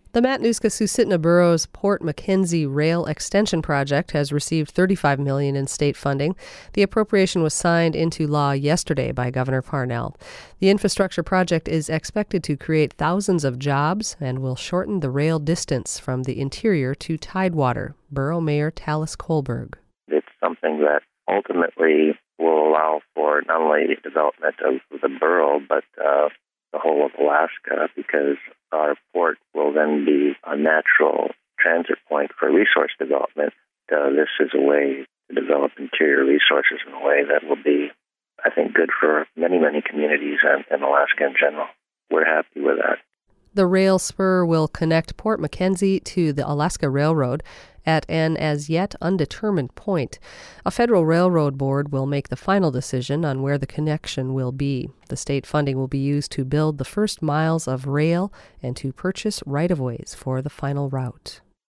The Matanuska-Susitna Borough's Port Mackenzie Rail Extension Project has received $35 million in state funding. The appropriation was signed into law yesterday by Governor Parnell. The infrastructure project is expected to create thousands of jobs and will shorten the rail distance from the interior to Tidewater. Borough Mayor Talis Kohlberg. It's something that ultimately will allow for not only development of the borough, but the whole of Alaska, because our port will then be a natural transit point for resource development. This is a way to develop interior resources in a way that will be, I think, good for many, many communities and Alaska in general. We're happy with that. The rail spur will connect Port Mackenzie to the Alaska Railroad at an as yet undetermined point. A federal railroad board will make the final decision on where the connection will be. The state funding will be used to build the first miles of rail and to purchase right-of-ways for the final route.